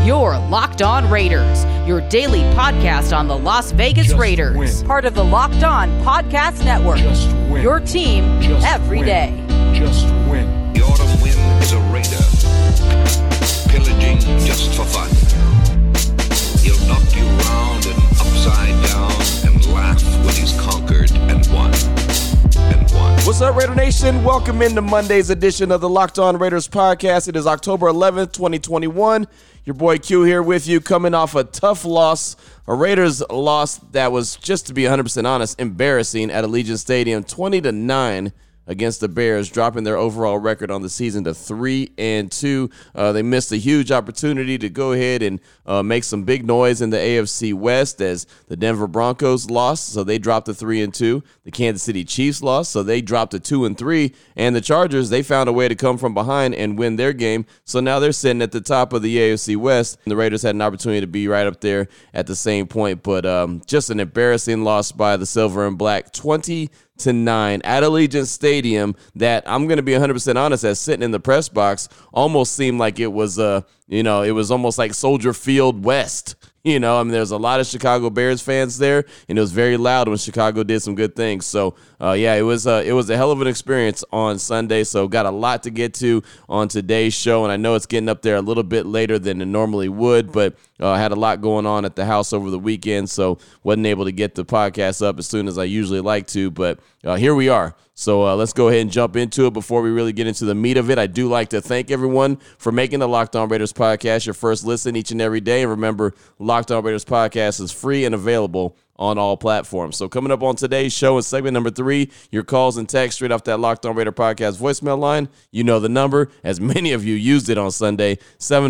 You're Locked On Raiders, your daily podcast on the Las Vegas Raiders. Win. Part of the Locked On Podcast Network. Your team every day. Just win. The autumn wind is a raider, pillaging just for fun. He'll knock you round and upside down and laugh when he's conquered and won. What's up, Raider Nation? Welcome into Monday's edition of the Locked On Raiders podcast. It is October 11th, 2021. Your boy Q here with you, coming off a tough loss, a Raiders loss that was, just to be 100% honest, embarrassing at Allegiant Stadium, 20-9 against the Bears, dropping their overall record on the season to 3-2. They missed a huge opportunity to go ahead and make some big noise in the AFC West as the Denver Broncos lost, so they dropped to 3-2. The Kansas City Chiefs lost, so they dropped to 2-3. And the Chargers, they found a way to come from behind and win their game, so now they're sitting at the top of the AFC West. And the Raiders had an opportunity to be right up there at the same point, but just an embarrassing loss by the Silver and Black, 20-9 at Allegiant Stadium, that I'm going to be 100% honest, as sitting in the press box almost seemed like it was, it was almost like Soldier Field West. There's a lot of Chicago Bears fans there, and it was very loud when Chicago did some good things. So, it was a hell of an experience on Sunday. So, got a lot to get to on today's show, and I know it's getting up there a little bit later than it normally would, but I had a lot going on at the house over the weekend, so wasn't able to get the podcast up as soon as I usually like to, but here we are. So let's go ahead and jump into it. Before we really get into the meat of it, I do like to thank everyone for making the Locked On Raiders podcast your first listen each and every day. And remember, Locked On Raiders podcast is free and available on all platforms. So coming up on today's show in segment number 3, your calls and texts straight off that Locked On Raider podcast voicemail line. You know the number, as many of you used it on Sunday,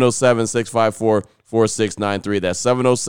707-654-4693. That's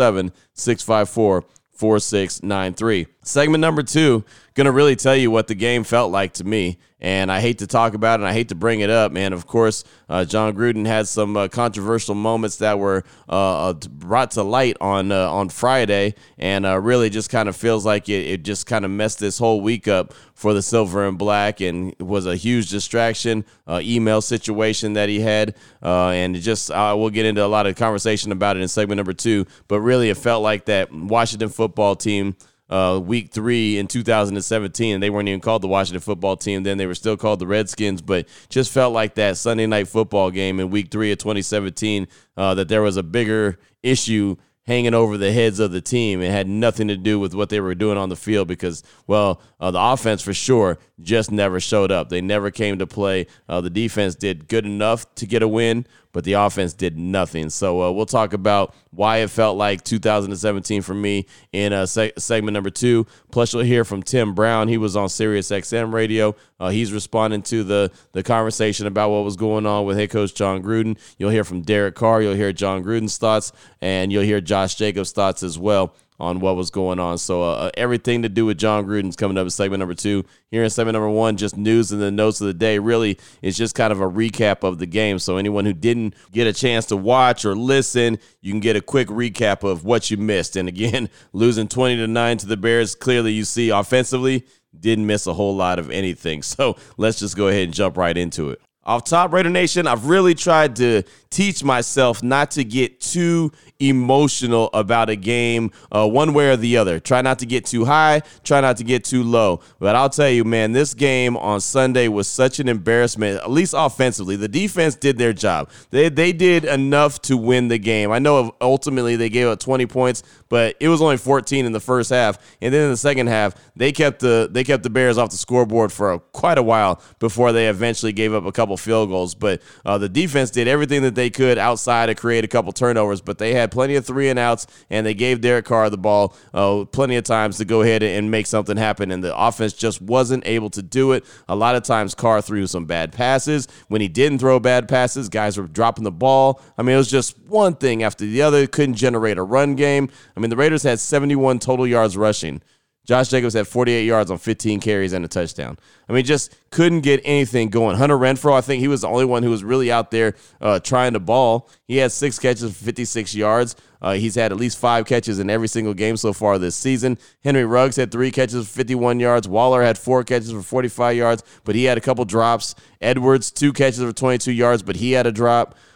707-654-4693. Segment number 2, going to really tell you what the game felt like to me. And I hate to talk about it, and I hate to bring it up, man. Of course, Jon Gruden had some controversial moments that were brought to light on Friday, and really just kind of feels like it just kind of messed this whole week up for the Silver and Black, and it was a huge distraction, email situation that he had, and it just we'll get into a lot of conversation about it in segment number 2, but really it felt like that Washington football team, week 3 in 2017, and they weren't even called the Washington football team then. They were still called the Redskins, but just felt like that Sunday night football game in week 3 of 2017, that there was a bigger issue hanging over the heads of the team. It had nothing to do with what they were doing on the field because, the offense for sure just never showed up. They never came to play. The defense did good enough to get a win, but the offense did nothing. So we'll talk about why it felt like 2017 for me in segment number 2. Plus, you'll hear from Tim Brown. He was on Sirius XM radio. He's responding to the conversation about what was going on with head coach Jon Gruden. You'll hear from Derek Carr. You'll hear Jon Gruden's thoughts, and you'll hear Josh Jacobs' thoughts as well on what was going on. So everything to do with Jon Gruden's coming up in segment number 2. Here in segment number 1, just news and the notes of the day. Really, it's just kind of a recap of the game. So anyone who didn't get a chance to watch or listen, you can get a quick recap of what you missed. And again, losing 20-9 to the Bears, clearly you see offensively, didn't miss a whole lot of anything. So let's just go ahead and jump right into it. Off top, Raider Nation, I've really tried to teach myself not to get too emotional about a game one way or the other. Try not to get too high, try not to get too low. But I'll tell you, man, this game on Sunday was such an embarrassment, at least offensively. The defense did their job. They did enough to win the game. I know ultimately they gave up 20 points, but it was only 14 in the first half. And then in the second half, they kept the Bears off the scoreboard for quite a while before they eventually gave up a couple field goals. But the defense did everything that they could outside to create a couple turnovers, but they had plenty of 3-and-outs, and they gave Derek Carr the ball plenty of times to go ahead and make something happen, and the offense just wasn't able to do it. A lot of times Carr threw some bad passes. When he didn't throw bad passes, guys were dropping the ball. I mean, it was just one thing after the other. Couldn't generate a run game. I mean, the Raiders had 71 total yards rushing. Josh Jacobs had 48 yards on 15 carries and a touchdown. I mean, just couldn't get anything going. Hunter Renfrow, I think he was the only one who was really out there trying to ball. He had 6 catches for 56 yards. He's had at least 5 catches in every single game so far this season. Henry Ruggs had 3 catches for 51 yards. Waller had 4 catches for 45 yards, but he had a couple drops. Edwards, 2 catches for 22 yards, but he had a drop.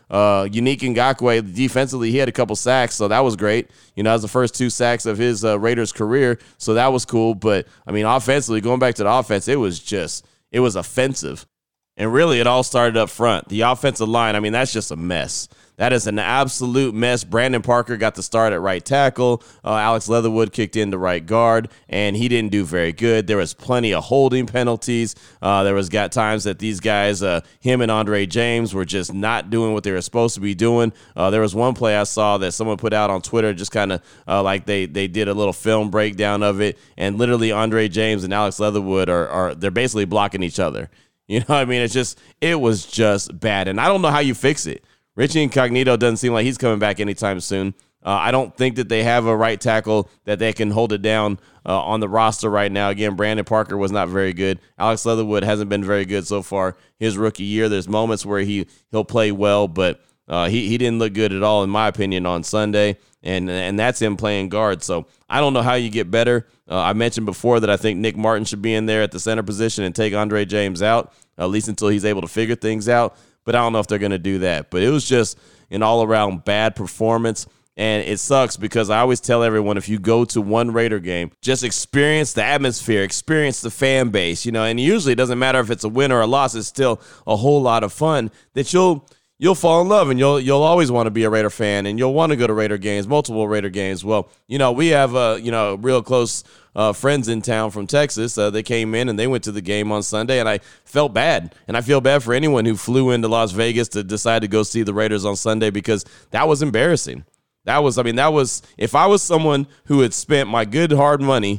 Unique Ngakoue, defensively, he had a couple sacks, so that was great. That was the first 2 sacks of his Raiders career, so that was cool. But, offensively, going back to the offense, it was offensive. And really, it all started up front. The offensive line, that's just a mess. That is an absolute mess. Brandon Parker got the start at right tackle. Alex Leatherwood kicked in to right guard, and he didn't do very good. There was plenty of holding penalties. There was times that these guys, him and Andre James, were just not doing what they were supposed to be doing. There was one play I saw that someone put out on Twitter, just kind of like they did a little film breakdown of it, and literally Andre James and Alex Leatherwood they're basically blocking each other. It was just bad, and I don't know how you fix it. Richie Incognito doesn't seem like he's coming back anytime soon. I don't think that they have a right tackle that they can hold it down on the roster right now. Again, Brandon Parker was not very good. Alex Leatherwood hasn't been very good so far his rookie year. There's moments where he'll play well, but he didn't look good at all, in my opinion, on Sunday, and that's him playing guard. So I don't know how you get better. I mentioned before that I think Nick Martin should be in there at the center position and take Andre James out, at least until he's able to figure things out. But I don't know if they're going to do that. But it was just an all-around bad performance, and it sucks because I always tell everyone, if you go to one Raider game, just experience the atmosphere, experience the fan base, and usually it doesn't matter if it's a win or a loss, it's still a whole lot of fun that you'll fall in love, and you'll always want to be a Raider fan, and you'll want to go to Raider games, multiple Raider games. Well, we have real close friends in town from Texas. They came in and they went to the game on Sunday, and I felt bad. And I feel bad for anyone who flew into Las Vegas to decide to go see the Raiders on Sunday, because that was embarrassing. That was if I was someone who had spent my good hard-earned money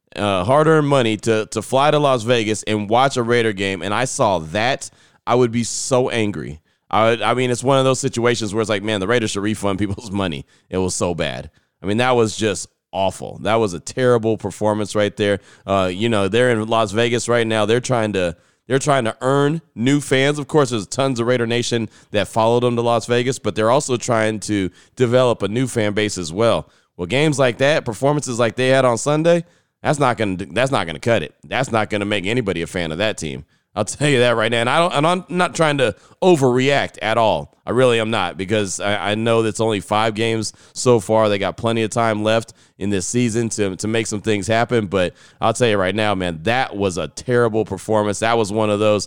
to fly to Las Vegas and watch a Raider game, and I saw that, I would be so angry. It's one of those situations where it's like, man, the Raiders should refund people's money. It was so bad. That was just awful. That was a terrible performance right there. They're in Las Vegas right now. They're trying to earn new fans. Of course, there's tons of Raider Nation that followed them to Las Vegas, but they're also trying to develop a new fan base as well. Well, games like that, performances like they had on Sunday, that's not gonna cut it. That's not gonna make anybody a fan of that team. I'll tell you that right now. And I'm not trying to overreact at all. I really am not, because I know that's only 5 games so far. They got plenty of time left in this season to make some things happen. But I'll tell you right now, man, that was a terrible performance. That was one of those.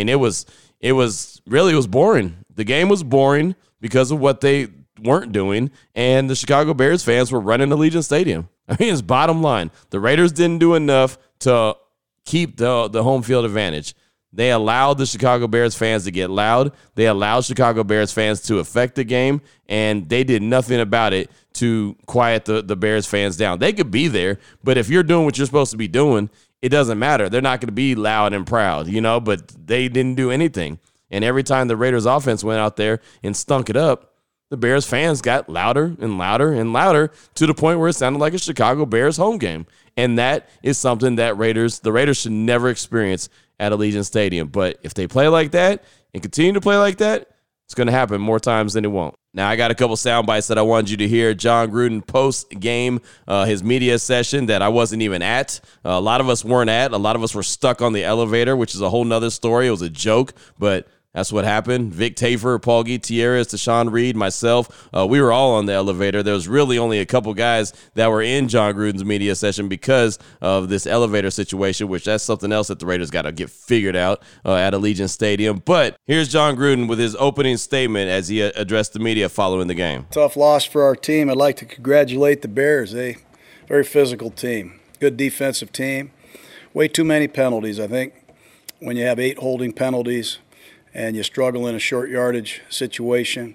It was boring. The game was boring because of what they weren't doing, and the Chicago Bears fans were running Allegiant Stadium. It's bottom line. The Raiders didn't do enough to keep the home field advantage. They allowed the Chicago Bears fans to get loud. They allowed Chicago Bears fans to affect the game, and they did nothing about it to quiet the Bears fans down. They could be there, but if you're doing what you're supposed to be doing, it doesn't matter. They're not going to be loud and proud, but they didn't do anything. And every time the Raiders offense went out there and stunk it up, the Bears fans got louder and louder and louder to the point where it sounded like a Chicago Bears home game. And that is something that the Raiders should never experience at Allegiant Stadium. But if they play like that and continue to play like that, it's going to happen more times than it won't. Now, I got a couple sound bites that I wanted you to hear. Jon Gruden post-game, his media session that I wasn't even at. A lot of us weren't at. A lot of us were stuck on the elevator, which is a whole nother story. It was a joke, but that's what happened. Vic Tafur, Paul Gutierrez, Tashawn Reed, myself, we were all on the elevator. There was really only a couple guys that were in Jon Gruden's media session because of this elevator situation, which that's something else that the Raiders got to get figured out at Allegiant Stadium. But here's Jon Gruden with his opening statement as he addressed the media following the game. Tough loss for our team. I'd like to congratulate the Bears. Very physical team, good defensive team. Way too many penalties, I think. When you have 8 holding penalties and you struggle in a short yardage situation,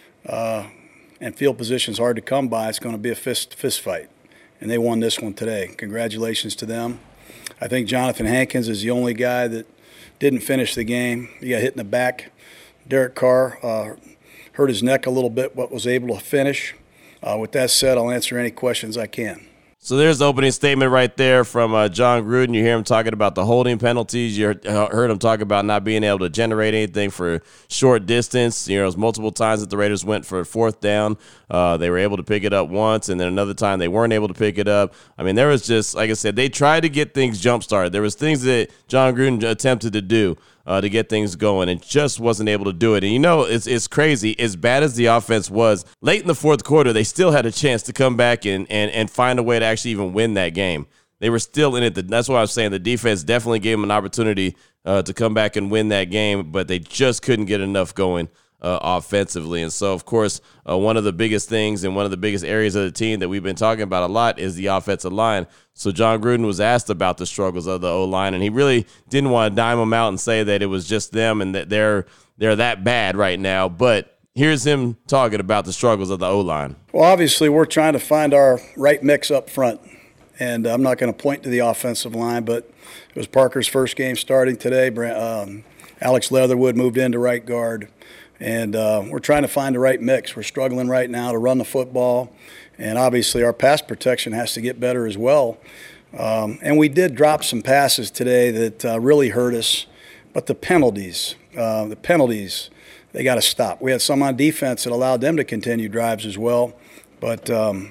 and field position's hard to come by, it's going to be a fist fight. And they won this one today. Congratulations to them. I think Jonathan Hankins is the only guy that didn't finish the game. He got hit in the back. Derek Carr hurt his neck a little bit, but was able to finish. With that said, I'll answer any questions I can. So there's the opening statement right there from Jon Gruden. You hear him talking about the holding penalties. You heard him talk about not being able to generate anything for short distance. There was multiple times that the Raiders went for 4th down. They were able to pick it up once, and then another time they weren't able to pick it up. There was just, like I said, they tried to get things jump-started. There was things that Jon Gruden attempted to do. to get things going and just wasn't able to do it. And, you know, it's crazy. As bad as the offense was, late in the fourth quarter, they still had a chance to come back and find a way to actually even win that game. They were still in it. That's why I was saying the defense definitely gave them an opportunity to come back and win that game, but they just couldn't get enough going offensively. And so, of course, one of the biggest things and one of the biggest areas of the team that we've been talking about a lot is the offensive line. So John Gruden was asked about the struggles of the O-line, and he really didn't want to dime them out and say that it was just them and that they're that bad right now. But here's him talking about the struggles of the O-line. Well, obviously, we're trying to find our right mix up front. And I'm not going to point to the offensive line, but it was Parker's first game starting today. Alex Leatherwood moved into right guard. And we're trying to find the right mix. We're struggling right now to run the football. And obviously our pass protection has to get better as well. And we did drop some passes today that really hurt us. But the penalties, they got to stop. We had some on defense that allowed them to continue drives as well. But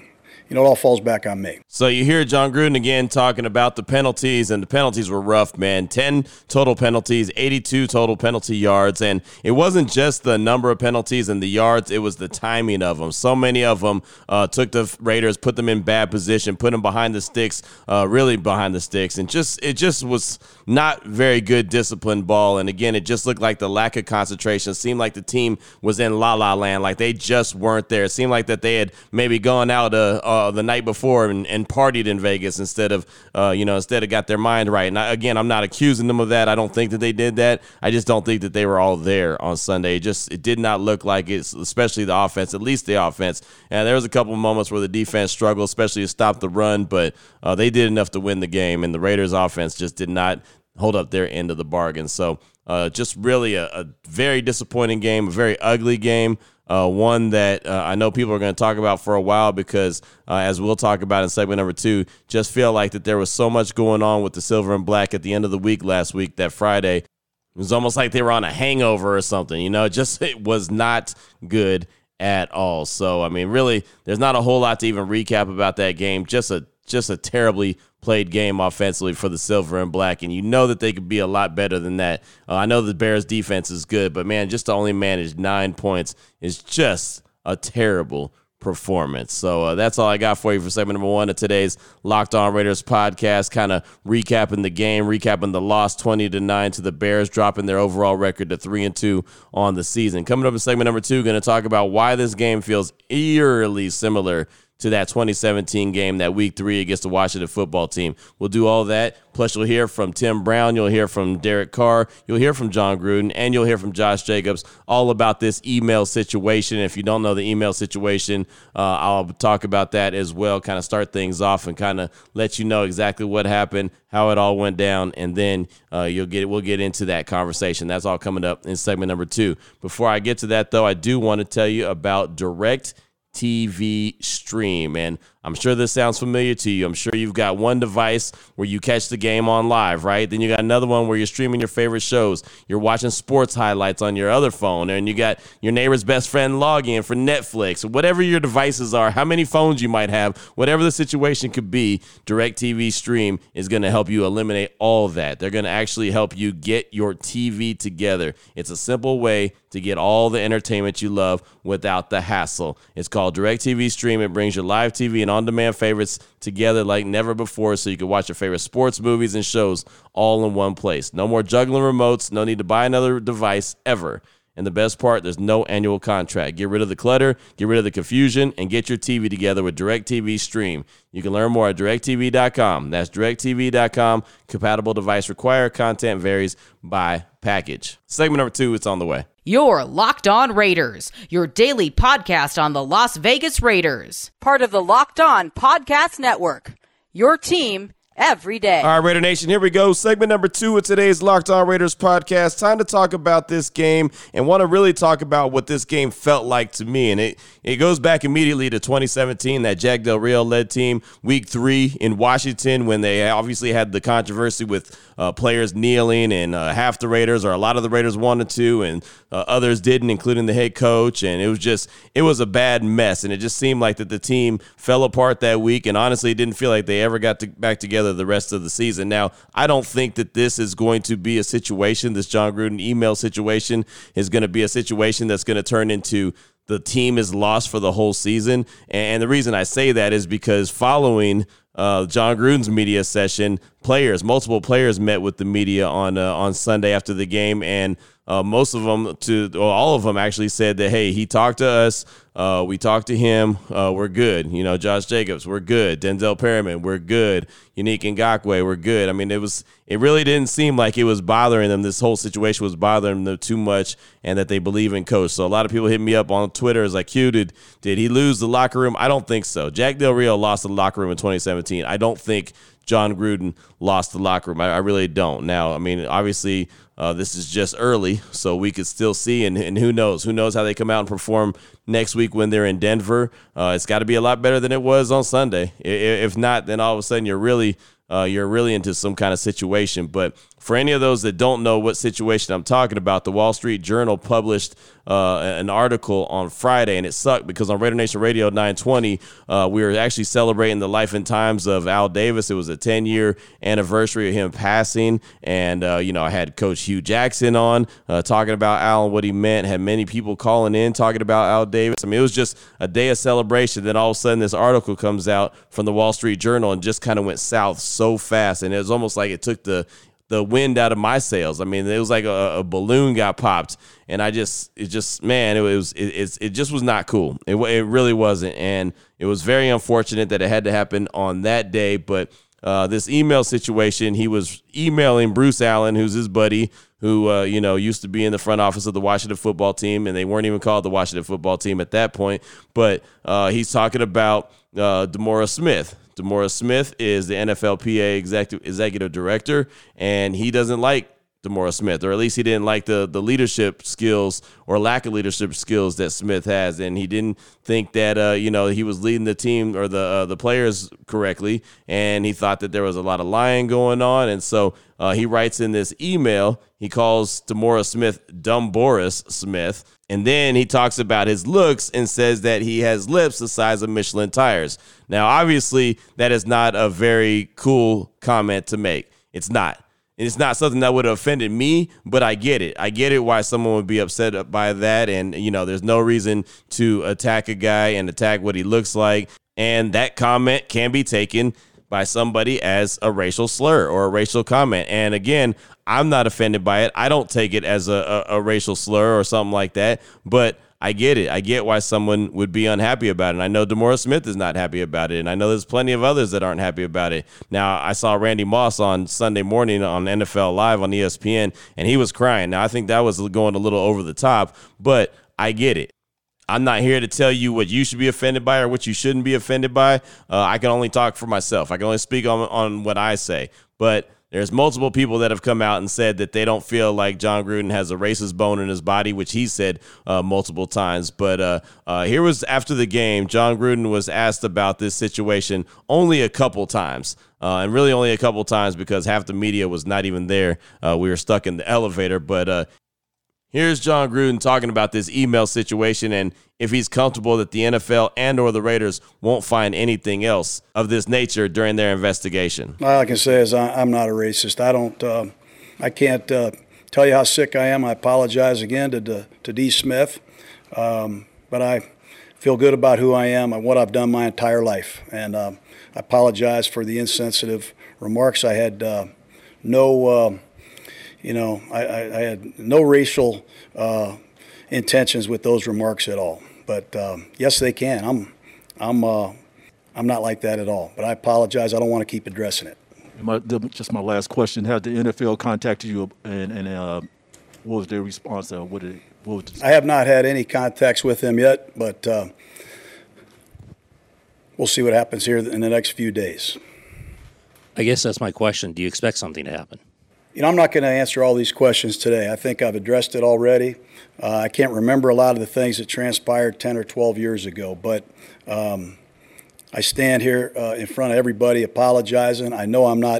it all falls back on me. So you hear John Gruden again talking about the penalties, and the penalties were rough, man. 10 total penalties, 82 total penalty yards, and it wasn't just the number of penalties and the yards, it was the timing of them. So many of them took the Raiders, put them in bad position, put them behind the sticks, really behind the sticks, and it just was not very good disciplined ball. And again, it just looked like the lack of concentration. It seemed like the team was in la-la land, like they just weren't there. It seemed like that they had maybe gone out the night before and partied in Vegas instead of got their mind right. And I'm not accusing them of that. I don't think that they did that. I just don't think that they were all there on Sunday. It did not look like it, especially the offense, at least the offense. And there was a couple of moments where the defense struggled, especially to stop the run, but they did enough to win the game, and the Raiders offense just did not hold up their end of the bargain. So just really a very disappointing game, a very ugly game. One that I know people are going to talk about for a while because, as we'll talk about in segment number 2, just feel like that there was so much going on with the Silver and Black at the end of the week last week, that Friday. It was almost like they were on a hangover or something, it was not good at all. So, I mean, really, there's not a whole lot to even recap about that game. Just a terribly played game offensively for the Silver and Black, and you know that they could be a lot better than that. I know the Bears defense is good, but man, just to only manage 9 points is just a terrible performance. So that's all I got for you for segment number 1 of today's Locked On Raiders podcast, kind of recapping the game, recapping the loss 20-9 to the Bears, dropping their overall record to 3-2 on the season. Coming up in segment number 2, going to talk about why this game feels eerily similar to that 2017 game, that week 3 against the Washington football team. We'll do all that. Plus, you'll hear from Tim Brown. You'll hear from Derek Carr. You'll hear from John Gruden. And you'll hear from Josh Jacobs all about this email situation. If you don't know the email situation, I'll talk about that as well, kind of start things off and kind of let you know exactly what happened, how it all went down, and then we'll get into that conversation. That's all coming up in segment number 2. Before I get to that, though, I do want to tell you about DirecTV Stream, and I'm sure this sounds familiar to you. I'm sure you've got one device where you catch the game on live, right? Then you got another one where you're streaming your favorite shows. You're watching sports highlights on your other phone, and you got your neighbor's best friend login for Netflix. Whatever your devices are, how many phones you might have, whatever the situation could be, DirecTV Stream is going to help you eliminate all that. They're going to actually help you get your TV together. It's a simple way to get all the entertainment you love without the hassle. It's called DirecTV Stream. It brings your live TV and on-demand favorites together like never before, so you can watch your favorite sports, movies, and shows all in one place. No more juggling remotes. No need to buy another device ever. And the best part, there's no annual contract. Get rid of the clutter, get rid of the confusion, and get your TV together with DirecTV Stream. You can learn more at DirecTV.com. That's DirecTV.com. Compatible device required. Content varies by package. Segment number 2, it's on the way. You're Locked On Raiders, your daily podcast on the Las Vegas Raiders. Part of the Locked On Podcast Network, your team every day. All right, Raider Nation, here we go. Segment number 2 of today's Locked On Raiders podcast. Time to talk about this game and want to really talk about what this game felt like to me. And it goes back immediately to 2017, that Jack Del Rio-led team, week 3 in Washington, when they obviously had the controversy with players kneeling, and half the Raiders, or a lot of the Raiders, wanted to, and others didn't, including the head coach. And it was a bad mess. And it just seemed like that the team fell apart that week. And honestly, it didn't feel like they ever got back together the rest of the season. Now, I don't think that this is going to be a situation, this Jon Gruden email situation is going to be a situation that's going to turn into the team is lost for the whole season. And the reason I say that is because following Jon Gruden's media session, multiple players met with the media on Sunday after the game, and all of them actually said that, hey, he talked to us, we talked to him, we're good. Josh Jacobs, we're good. Denzel Perryman, we're good. Unique Ngakoue, we're good. I mean, it really didn't seem like it was bothering them. This whole situation was bothering them too much, and that they believe in coach. So a lot of people hit me up on Twitter as like, Q, did he lose the locker room? I don't think so. Jack Del Rio lost the locker room in 2017. I don't think Jon Gruden lost the locker room. I really don't. Now, I mean, obviously, this is just early, so we could still see, and who knows? Who knows how they come out and perform next week when they're in Denver? It's got to be a lot better than it was on Sunday. If not, then all of a sudden you're really into some kind of situation. But for any of those that don't know what situation I'm talking about, the Wall Street Journal published an article on Friday, and it sucked because on Raider Nation Radio 920, we were actually celebrating the life and times of Al Davis. It was a 10-year anniversary of him passing, and I had Coach Hugh Jackson on talking about Al and what he meant. Had many people calling in talking about Al Davis. I mean, it was just a day of celebration. Then all of a sudden, this article comes out from the Wall Street Journal and just kind of went south so fast, and it was almost like it took the wind out of my sails. I mean, it was like a balloon got popped, and it just was not cool. It really wasn't, and it was very unfortunate that it had to happen on that day. But this email situation, he was emailing Bruce Allen, who's his buddy, who used to be in the front office of the Washington football team, and they weren't even called the Washington football team at that point. But he's talking about DeMaurice Smith. DeMaurice Smith is the NFLPA executive director, and he doesn't like DeMaurice Smith, or at least he didn't like the leadership skills or lack of leadership skills that Smith has, and he didn't think that he was leading the team or the players correctly, and he thought that there was a lot of lying going on, and so he writes in this email, he calls DeMaurice Smith Dumboris Smith, and then he talks about his looks and says that he has lips the size of Michelin tires. Now, obviously, that is not a very cool comment to make. It's not. It's not something that would have offended me, but I get it. I get it why someone would be upset by that. And, there's no reason to attack a guy and attack what he looks like. And that comment can be taken by somebody as a racial slur or a racial comment. And again, I'm not offended by it. I don't take it as a racial slur or something like that, but I get it. I get why someone would be unhappy about it. And I know DeMaurice Smith is not happy about it. And I know there's plenty of others that aren't happy about it. Now, I saw Randy Moss on Sunday morning on NFL Live on ESPN, and he was crying. Now, I think that was going a little over the top, but I get it. I'm not here to tell you what you should be offended by or what you shouldn't be offended by. I can only talk for myself. I can only speak on what I say. But there's multiple people that have come out and said that they don't feel like Jon Gruden has a racist bone in his body, which he said multiple times. But here was after the game, Jon Gruden was asked about this situation only a couple times. And really only a couple times because half the media was not even there. We were stuck in the elevator. But here's Jon Gruden talking about this email situation and if he's comfortable that the NFL and or the Raiders won't find anything else of this nature during their investigation. All I can say is I'm not a racist. I can't tell you how sick I am. I apologize again to D. Smith, but I feel good about who I am and what I've done my entire life. And I apologize for the insensitive remarks. I had I had no racial intentions with those remarks at all. But yes, they can. I'm not like that at all. But I apologize. I don't want to keep addressing it. Just my last question: have the NFL contacted you, and what was their response? I have not had any contacts with them yet, but we'll see what happens here in the next few days. I guess that's my question. Do you expect something to happen? I'm not going to answer all these questions today. I think I've addressed it already. I can't remember a lot of the things that transpired 10 or 12 years ago, but I stand here in front of everybody apologizing. I know I'm not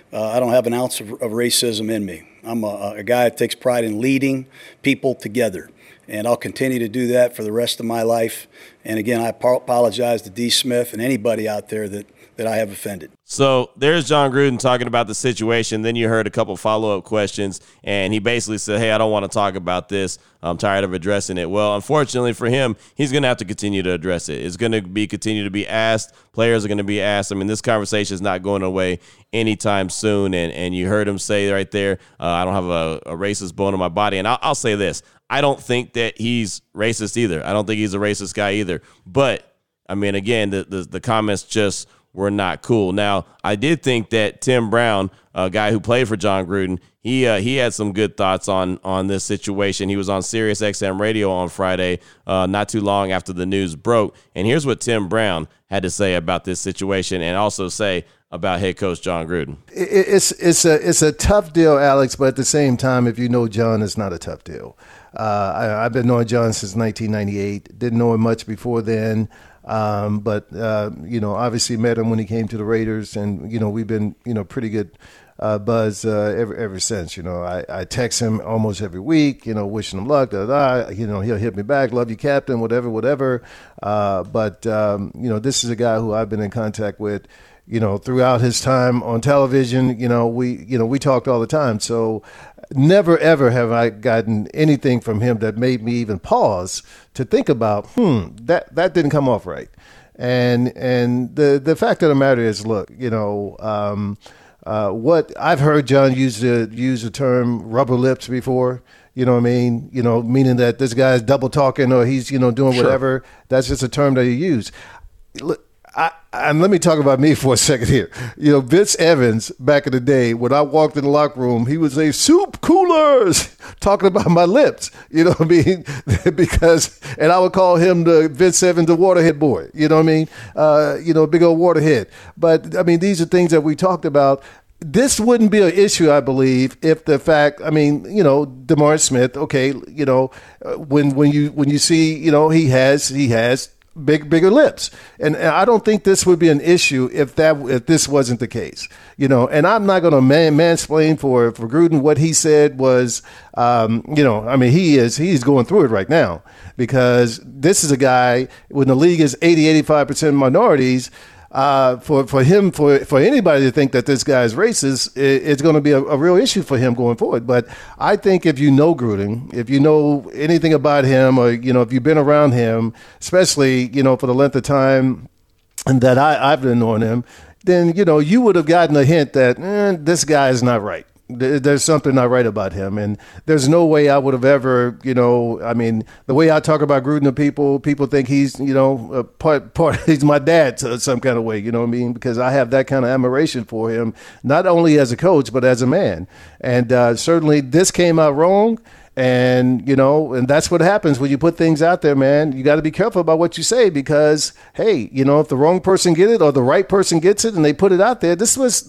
I don't have an ounce of racism in me. I'm a guy that takes pride in leading people together, and I'll continue to do that for the rest of my life. And again, I apologize to D. Smith and anybody out there that I have offended. So there's Jon Gruden talking about the situation. Then you heard a couple follow-up questions, and he basically said, hey, I don't want to talk about this. I'm tired of addressing it. Well, unfortunately for him, he's going to have to continue to address it. It's going to continue to be asked. Players are going to be asked. I mean, this conversation is not going away anytime soon, and you heard him say right there, I don't have a racist bone in my body. And I'll say this. I don't think that he's racist either. I don't think he's a racist guy either. But, I mean, again, the comments just were not cool. Now, I did think that Tim Brown, a guy who played for Jon Gruden, he had some good thoughts on this situation. He was on Sirius XM radio on Friday, not too long after the news broke. And here's what Tim Brown had to say about this situation, and also say about head coach Jon Gruden. It's a tough deal, Alex, but at the same time, if you know Jon, it's not a tough deal. I've been knowing Jon since 1998. Didn't know him much before then. But obviously met him when he came to the Raiders, and, we've been, pretty good buzz ever since. I text him almost every week, wishing him luck, he'll hit me back, love you, Captain, whatever. But this is a guy who I've been in contact with, throughout his time on television. We talked all the time. So never, ever have I gotten anything from him that made me even pause to think about, that didn't come off right. And the fact of the matter is, look, what I've heard Jon use the term rubber lips before. You know what I mean? Meaning that this guy's double talking, or he's, doing whatever. Sure. That's just a term that you use. And let me talk about me for a second here. Vince Evans, back in the day, when I walked in the locker room, he would say, soup coolers, talking about my lips, you know what I mean? And I would call him Vince Evans, the waterhead boy, you know what I mean? Big old waterhead. But, I mean, these are things that we talked about. This wouldn't be an issue, I believe, if the fact, DeMar Smith, okay, when you see, he has bigger lips, and I don't think this would be an issue if this wasn't the case, And I'm not going to mansplain for Gruden. What he said was, he's going through it right now, because this is a guy when the league is 80-85% minorities. For anybody to think that this guy is racist, it's going to be a real issue for him going forward. But I think if you know Gruden, if you know anything about him, or, if you've been around him, especially, for the length of time that I've been knowing him, then, you would have gotten a hint that this guy is not right. There's something not right about him. And there's no way I would have ever, the way I talk about Gruden to people think he's, part he's my dad some kind of way, you know what I mean? Because I have that kind of admiration for him, not only as a coach, but as a man. And certainly this came out wrong. And, and that's what happens when you put things out there, man. You got to be careful about what you say, because, hey, if the wrong person gets it or the right person gets it and they put it out there, this was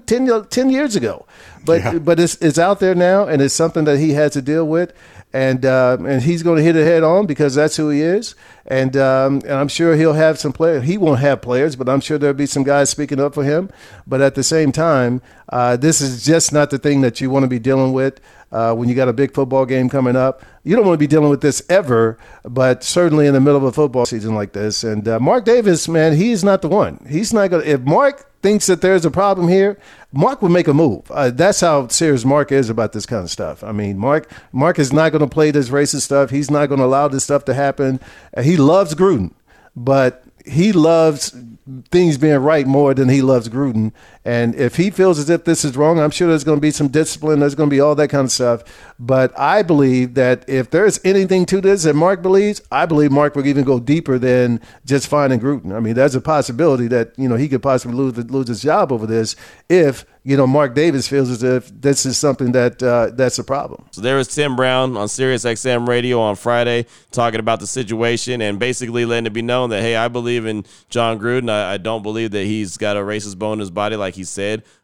10 years ago. But it's out there now, and it's something that he has to deal with. And he's going to hit it head on, because that's who he is. And I'm sure he'll have some players. He won't have players, but I'm sure there'll be some guys speaking up for him. But at the same time, this is just not the thing that you want to be dealing with when you got a big football game coming up. You don't want to be dealing with this ever, but certainly in the middle of a football season like this. And Mark Davis, man, he's not the one. He's not going to – if Mark thinks that there's a problem here, Mark would make a move. That's how serious Mark is about this kind of stuff. I mean, Mark is not going to play this racist stuff. He's not going to allow this stuff to happen. He loves Gruden, but he loves things being right more than he loves Gruden. And if he feels as if this is wrong, I'm sure there's going to be some discipline. There's going to be all that kind of stuff. But I believe that if there's anything to this that Mark believes, I believe Mark will even go deeper than just finding Gruden. I mean, there's a possibility that, he could possibly lose his job over this if, Mark Davis feels as if this is something that's a problem. So there was Tim Brown on Sirius XM radio on Friday talking about the situation and basically letting it be known that, hey, I believe in Jon Gruden. I don't believe that he's got a racist bone in his body like he said.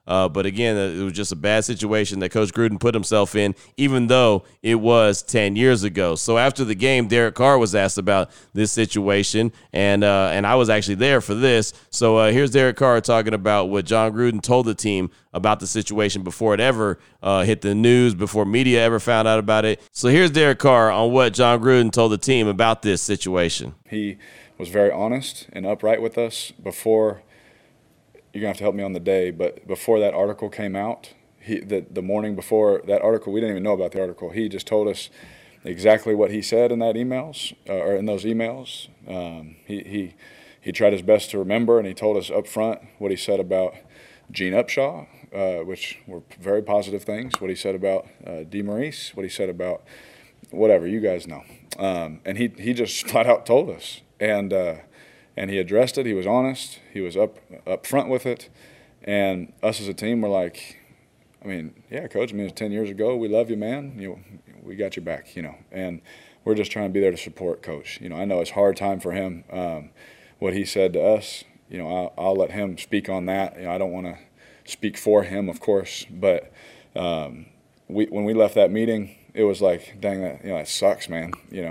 But again, it was just a bad situation that Coach Gruden put himself in, even though it was 10 years ago. So after the game, Derek Carr was asked about this situation, and I was actually there for this. So here's Derek Carr talking about what Jon Gruden told the team about the situation before it ever hit the news, before media ever found out about it. So here's Derek Carr on what Jon Gruden told the team about this situation. He was very honest and upright with us before. You're going to have to help me on the day, but before that article came out, the morning before that article, we didn't even know about the article. He just told us exactly what he said in that emails, or in those emails. He tried his best to remember, and he told us up front what he said about Gene Upshaw, which were very positive things, what he said about DeMaurice, what he said about whatever, you guys know. And he just flat out told us. And he addressed it. He was honest. He was up front with it. And us as a team were like, I mean, yeah, Coach, it was 10 years ago. We love you, man. We got your back, And we're just trying to be there to support Coach. I know it's a hard time for him. What he said to us, I'll let him speak on that. I don't want to speak for him, of course. But when we left that meeting, it was like, dang, that sucks, man.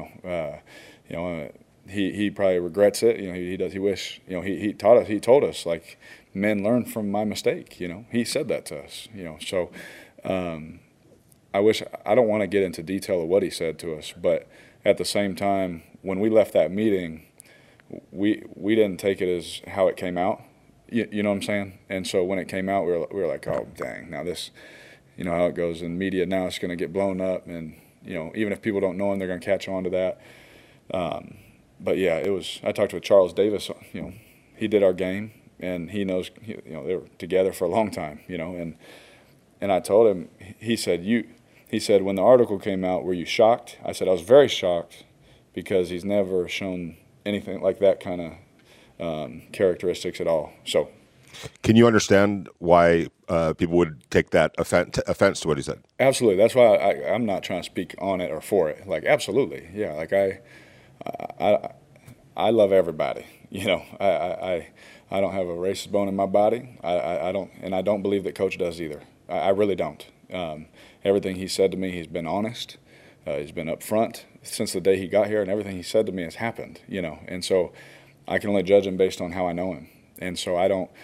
He probably regrets it. He wish. He taught us. He told us, like, men learn from my mistake. He said that to us. So I don't want to get into detail of what he said to us, but at the same time, when we left that meeting, we didn't take it as how it came out. You know what I'm saying? And so when it came out, we were like, oh dang, now this, how it goes in media. Now it's going to get blown up, and even if people don't know him, they're going to catch on to that. But yeah, it was. I talked with Charles Davis. He did our game, and he knows. They were together for a long time. And I told him. He said when the article came out, were you shocked? I said I was very shocked because he's never shown anything like that kind of characteristics at all. So, can you understand why people would take that offense to what he said? Absolutely. That's why I'm not trying to speak on it or for it. Like, absolutely, yeah. Like I love everybody. I don't have a racist bone in my body. I don't, and I don't believe that Coach does either. I really don't. Everything he said to me, he's been honest. He's been upfront since the day he got here, and everything he said to me has happened. And so I can only judge him based on how I know him. And so I don't.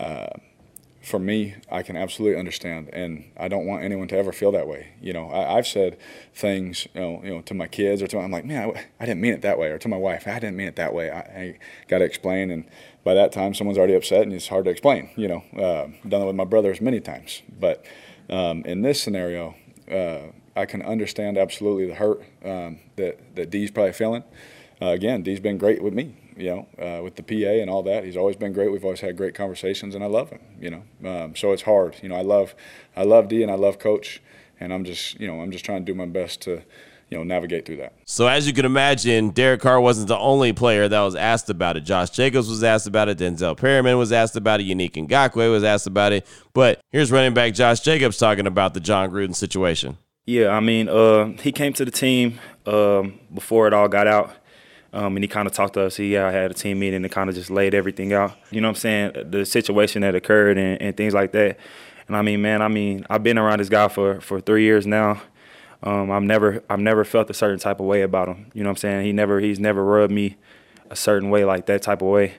For me, I can absolutely understand, and I don't want anyone to ever feel that way. I've said things, to my kids, or I'm like, man, I didn't mean it that way, or to my wife, I didn't mean it that way. I got to explain, and by that time, someone's already upset, and it's hard to explain. I've done it with my brothers many times, but in this scenario, I can understand absolutely the hurt that Dee's probably feeling. Again, Dee's been great with me. With the PA and all that, he's always been great. We've always had great conversations, and I love him. So it's hard. I love D and I love Coach, and I'm just trying to do my best to, navigate through that. So as you can imagine, Derek Carr wasn't the only player that was asked about it. Josh Jacobs was asked about it. Denzel Perryman was asked about it. Yannick Ngakoue was asked about it. But here's running back Josh Jacobs talking about the Jon Gruden situation. Yeah, he came to the team before it all got out. And he kind of talked to us. I had a team meeting and kind of just laid everything out. You know what I'm saying? The situation that occurred and things like that. And I've been around this guy for 3 years now. I've never felt a certain type of way about him. You know what I'm saying? He's never rubbed me a certain way, like that type of way.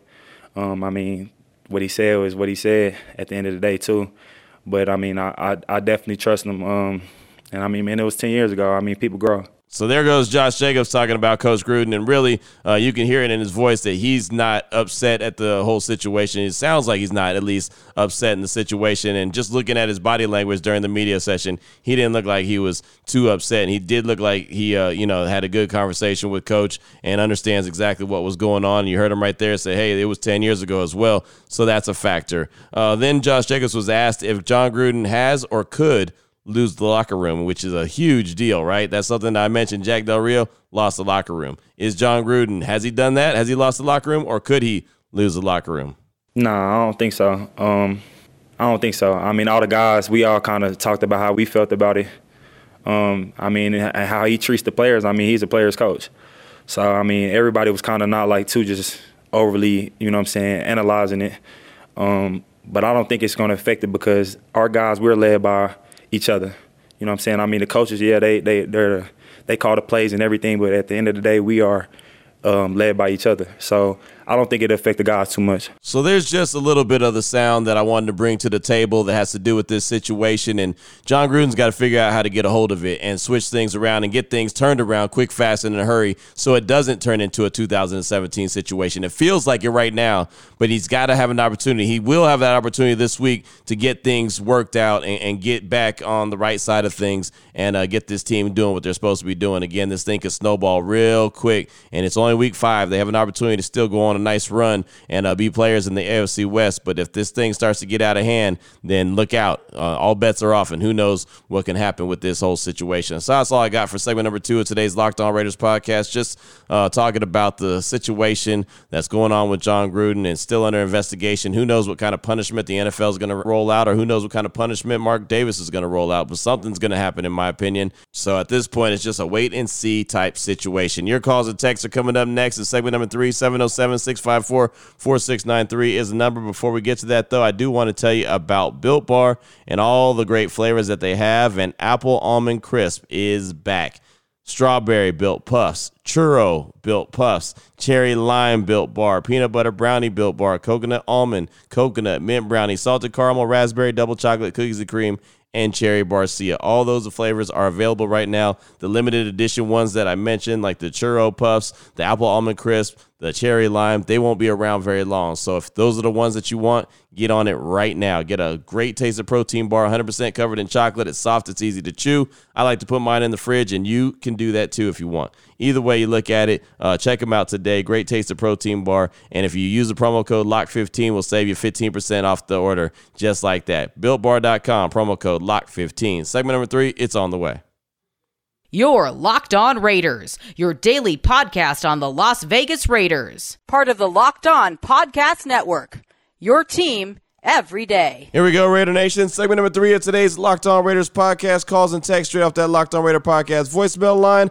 What he said was what he said at the end of the day too. But I definitely trust him. And it was 10 years ago. People grow. So there goes Josh Jacobs talking about Coach Gruden, and really you can hear it in his voice that he's not upset at the whole situation. It sounds like he's not at least upset in the situation, and just looking at his body language during the media session, he didn't look like he was too upset, and he did look like he had a good conversation with Coach and understands exactly what was going on. You heard him right there say, hey, it was 10 years ago as well, so that's a factor. Then Josh Jacobs was asked if Jon Gruden has or could lose the locker room, which is a huge deal, right? That's something that I mentioned. Jack Del Rio lost the locker room. Is Jon Gruden, has he done that? Has he lost the locker room, or could he lose the locker room? No, I don't think so. I don't think so. All the guys, we all kind of talked about how we felt about it. And how he treats the players. He's a player's coach. So, everybody was kind of not like too just overly, analyzing it. But I don't think it's going to affect it because our guys, we're led by each other. You know what I'm saying? I mean, the coaches, yeah, they call the plays and everything, but at the end of the day, we are led by each other. So I don't think it'll affect the guys too much. So there's just a little bit of the sound that I wanted to bring to the table that has to do with this situation. And Jon Gruden's got to figure out how to get a hold of it and switch things around and get things turned around quick, fast, and in a hurry so it doesn't turn into a 2017 situation. It feels like it right now, but he's got to have an opportunity. He will have that opportunity this week to get things worked out and get back on the right side of things and get this team doing what they're supposed to be doing. Again, this thing could snowball real quick, and it's only week 5. They have an opportunity to still go on a nice run and be players in the AFC West. But if this thing starts to get out of hand, then look out. All bets are off, and who knows what can happen with this whole situation. So that's all I got for segment number 2 of today's Locked On Raiders podcast. Just talking about the situation that's going on with Jon Gruden and still under investigation. Who knows what kind of punishment the NFL is going to roll out, or who knows what kind of punishment Mark Davis is going to roll out. But something's going to happen, in my opinion. So at this point, it's just a wait-and-see type situation. Your calls and texts are coming up next in segment number 3, 707-654-4693 is the number. Before we get to that, though, I do want to tell you about Built Bar and all the great flavors that they have. And Apple Almond Crisp is back. Strawberry Built Puffs, Churro Built Puffs, Cherry Lime Built Bar, Peanut Butter Brownie Built Bar, Coconut Almond, Coconut Mint Brownie, Salted Caramel Raspberry Double Chocolate Cookies and Cream, and Cherry Barcia. All those flavors are available right now. The limited edition ones that I mentioned, like the Churro Puffs, the Apple Almond Crisp, the Cherry Lime, they won't be around very long. So if those are the ones that you want, get on it right now. Get a great taste of protein bar, 100% covered in chocolate. It's soft, it's easy to chew. I like to put mine in the fridge, and you can do that too if you want. Either way you look at it, check them out today. Great taste of protein bar. And if you use the promo code LOCK15, we'll save you 15% off the order just like that. BuiltBar.com, promo code LOCK15. Segment number 3, it's on the way. You're Locked On Raiders, your daily podcast on the Las Vegas Raiders. Part of the Locked On Podcast Network, your team every day. Here we go, Raider Nation. Segment number 3 of today's Locked On Raiders podcast. Calls and text straight off that Locked On Raider podcast voicemail line,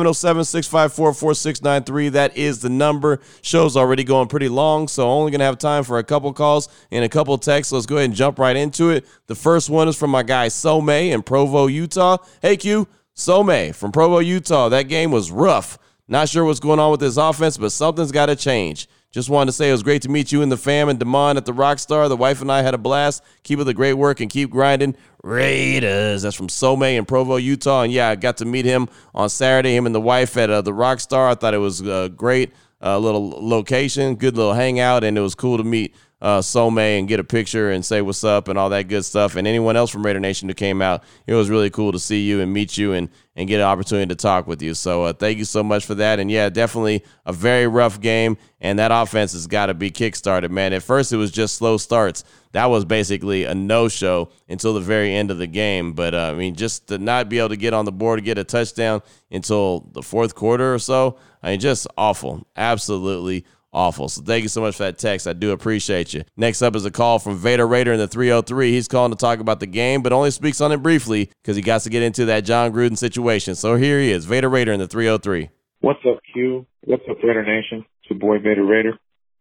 707-654-4693. That is the number. Show's already going pretty long, so only going to have time for a couple calls and a couple texts. Let's go ahead and jump right into it. The first one is from my guy Some in Provo, Utah. Hey, Q. Some from Provo, Utah. That game was rough. Not sure what's going on with this offense, but something's got to change. Just wanted to say it was great to meet you and the fam and Damon at the Rockstar. The wife and I had a blast. Keep up the great work and keep grinding. Raiders. That's from Some in Provo, Utah. And, yeah, I got to meet him on Saturday, him and the wife at the Rockstar. I thought it was a great little location, good little hangout, and it was cool to meet Some and get a picture and say what's up and all that good stuff. And anyone else from Raider Nation who came out, it was really cool to see you and meet you and get an opportunity to talk with you. So thank you so much for that. And yeah, definitely a very rough game. And that offense has got to be kickstarted, man. At first, it was just slow starts. That was basically a no-show until the very end of the game. But, I mean, just to not be able to get on the board, to get a touchdown until the fourth quarter or so, I mean, just awful. Absolutely awful. So thank you so much for that text. I do appreciate you. Next up is a call from Vader Raider in the 303. He's calling to talk about the game, but only speaks on it briefly because he got to get into that Jon Gruden situation. So here he is, Vader Raider in the 303. What's up, Q? What's up, Raider Nation? It's your boy, Vader Raider.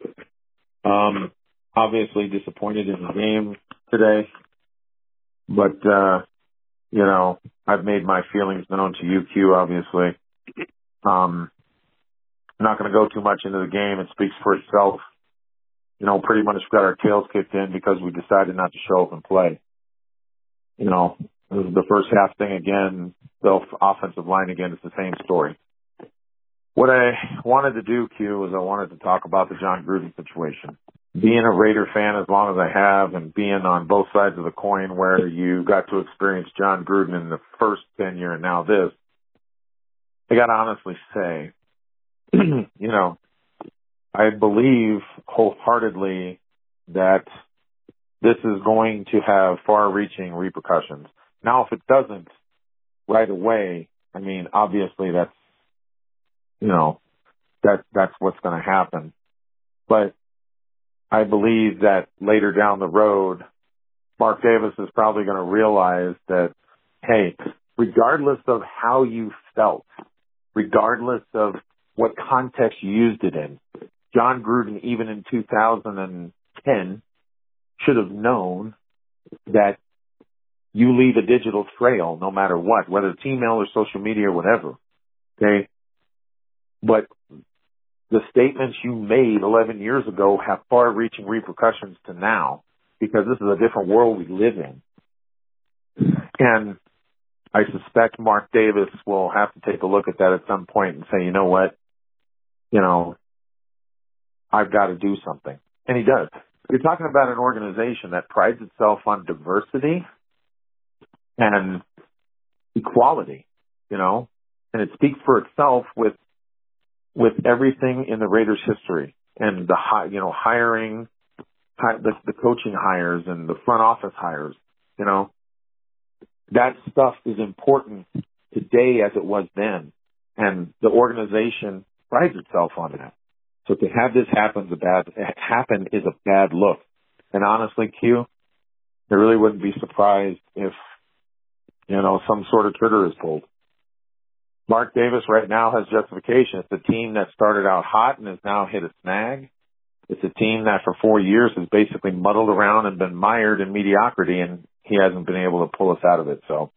Obviously disappointed in the game today, but, you know, I've made my feelings known to you, Q, obviously. I'm not going to go too much into the game. It speaks for itself. You know, pretty much got our tails kicked in because we decided not to show up and play. You know, the first half thing again, the offensive line again, it's the same story. What I wanted to do, Q, is I wanted to talk about the Jon Gruden situation. Being a Raider fan as long as I have and being on both sides of the coin where you got to experience Jon Gruden in the first tenure and now this, I got to honestly say, you know, I believe wholeheartedly that this is going to have far-reaching repercussions. Now, if it doesn't right away, I mean, obviously that's, you know, that's what's going to happen. But I believe that later down the road, Mark Davis is probably going to realize that, hey, regardless of how you felt, regardless of what context you used it in, Jon Gruden, even in 2010, should have known that you leave a digital trail no matter what, whether it's email or social media or whatever. Okay? But the statements you made 11 years ago have far-reaching repercussions to now, because this is a different world we live in. And I suspect Mark Davis will have to take a look at that at some point and say, you know what, I've got to do something. And he does. You're talking about an organization that prides itself on diversity and equality, and it speaks for itself with everything in the Raiders' history and the hiring, the coaching hires and the front office hires. That stuff is important today as it was then, and the organization prides itself on that. So to have this happen is a bad look. And honestly, Q, I really wouldn't be surprised if some sort of trigger is pulled. Mark Davis right now has justification. It's a team that started out hot and has now hit a snag. It's a team that for 4 years has basically muddled around and been mired in mediocrity, and he hasn't been able to pull us out of it. So,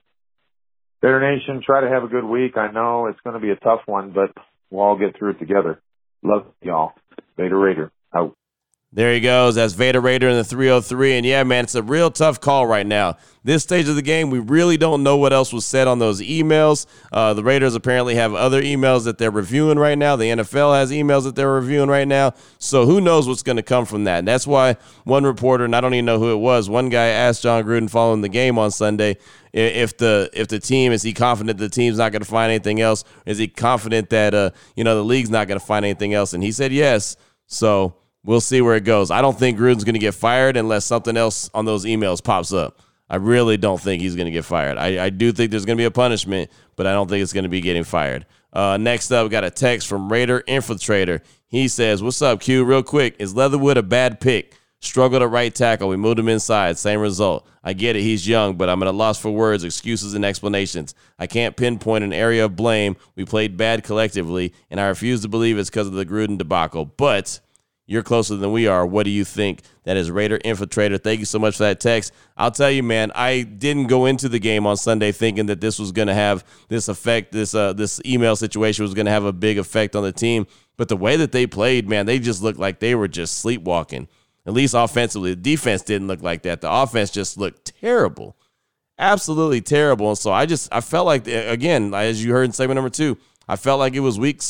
Raider Nation, try to have a good week. I know it's going to be a tough one, but we'll all get through it together. Love y'all. Vader Raider, out. There he goes. That's Vader Raider in the 303. And yeah, man, it's a real tough call right now. This stage of the game, we really don't know what else was said on those emails. The Raiders apparently have other emails that they're reviewing right now. The NFL has emails that they're reviewing right now. So who knows what's going to come from that. And that's why one reporter, and I don't even know who it was, one guy asked John Gruden following the game on Sunday, if the team, is he confident the team's not going to find anything else? Is he confident that, the league's not going to find anything else? And he said yes. So we'll see where it goes. I don't think Gruden's going to get fired unless something else on those emails pops up. I really don't think he's going to get fired. I do think there's going to be a punishment, but I don't think it's going to be getting fired. Next up, we got a text from Raider Infiltrator. He says, what's up, Q? Real quick, is Leatherwood a bad pick? Struggled at right tackle. We moved him inside. Same result. I get it. He's young, but I'm at a loss for words, excuses, and explanations. I can't pinpoint an area of blame. We played bad collectively, and I refuse to believe it's because of the Gruden debacle. But you're closer than we are. What do you think? That is Raider Infiltrator. Thank you so much for that text. I'll tell you, man, I didn't go into the game on Sunday thinking that this was going to have this effect, this email situation was going to have a big effect on the team. But the way that they played, man, they just looked like they were just sleepwalking, at least offensively. The defense didn't look like that. The offense just looked terrible, absolutely terrible. And so I felt like, again, as you heard in segment number 2, I felt like it was week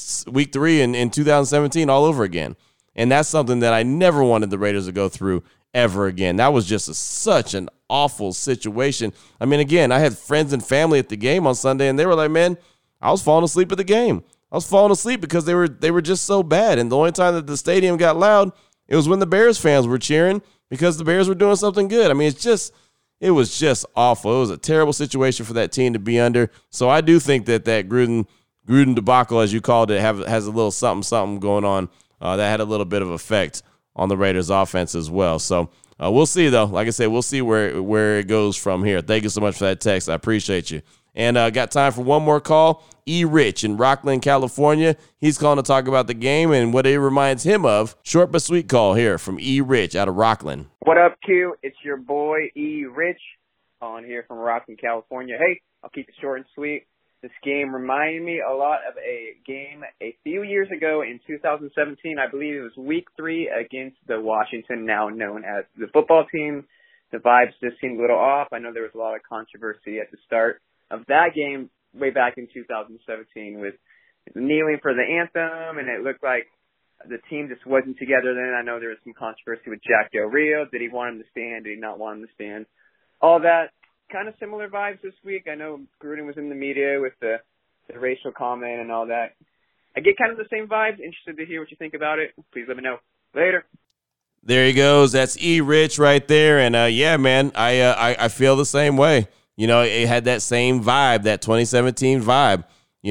3 in 2017 all over again. And that's something that I never wanted the Raiders to go through ever again. That was just such an awful situation. I mean, again, I had friends and family at the game on Sunday, and they were like, man, I was falling asleep at the game. I was falling asleep because they were just so bad. And the only time that the stadium got loud, it was when the Bears fans were cheering because the Bears were doing something good. I mean, it was just awful. It was a terrible situation for that team to be under. So I do think that Gruden debacle, as you called it, has a little something going on. That had a little bit of effect on the Raiders' offense as well. So we'll see, though. Like I said, we'll see where it goes from here. Thank you so much for that text. I appreciate you. And got time for one more call. E. Rich in Rockland, California. He's calling to talk about the game and what it reminds him of. Short but sweet call here from E. Rich out of Rockland. What up, Q? It's your boy, E. Rich, calling here from Rockland, California. Hey, I'll keep it short and sweet. This game reminded me a lot of a game a few years ago in 2017. I believe it was week 3 against the Washington, now known as the football team. The vibes just seemed a little off. I know there was a lot of controversy at the start of that game way back in 2017 with kneeling for the anthem, and it looked like the team just wasn't together then. I know there was some controversy with Jack Del Rio. Did he want him to stand? Did he not want him to stand? All that. Kind of similar vibes this week. I know Gruden was in the media with the racial comment and all that. I get kind of the same vibes. Interested to hear what you think about it. Please let me know. Later. There he goes. That's E. Rich right there. And yeah, man, I feel the same way. It had that same vibe, that 2017 vibe.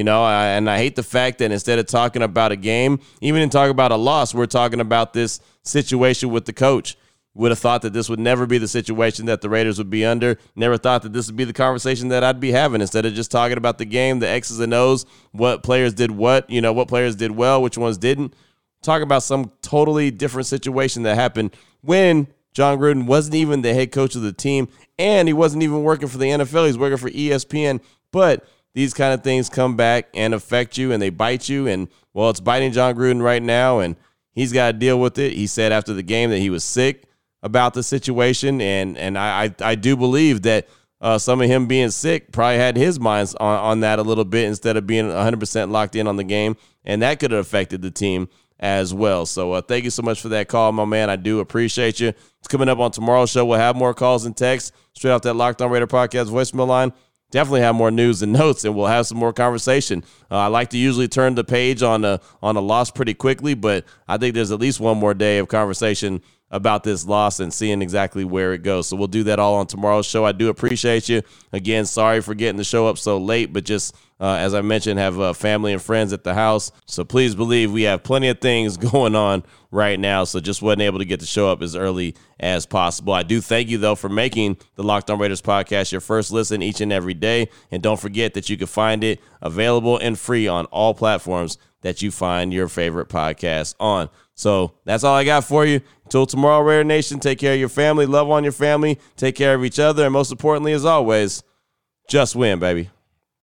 And I hate the fact that instead of talking about a game, even in talking about a loss, we're talking about this situation with the coach. Would have thought that this would never be the situation that the Raiders would be under. Never thought that this would be the conversation that I'd be having instead of just talking about the game, the X's and O's, what players did what players did well, which ones didn't. Talk about some totally different situation that happened when John Gruden wasn't even the head coach of the team, and he wasn't even working for the NFL. He's working for ESPN. But these kind of things come back and affect you, and they bite you. And, well, it's biting John Gruden right now, and he's got to deal with it. He said after the game that he was sick about the situation, and I do believe that some of him being sick probably had his minds on that a little bit instead of being 100% locked in on the game, and that could have affected the team as well. So thank you so much for that call, my man. I do appreciate you. It's coming up on tomorrow's show. We'll have more calls and texts straight off that Locked On Raider podcast voicemail line. Definitely have more news and notes, and we'll have some more conversation. I like to usually turn the page on a loss pretty quickly, but I think there's at least one more day of conversation about this loss and seeing exactly where it goes. So we'll do that all on tomorrow's show. I do appreciate you. Again, sorry for getting the show up so late, but just as I mentioned, have family and friends at the house. So please believe we have plenty of things going on right now. So just wasn't able to get the show up as early as possible. I do thank you, though, for making the Locked On Raiders podcast your first listen each and every day. And don't forget that you can find it available and free on all platforms that you find your favorite podcast on. So that's all I got for you. Until tomorrow, Raider Nation, take care of your family, love on your family, take care of each other, and most importantly, as always, just win, baby.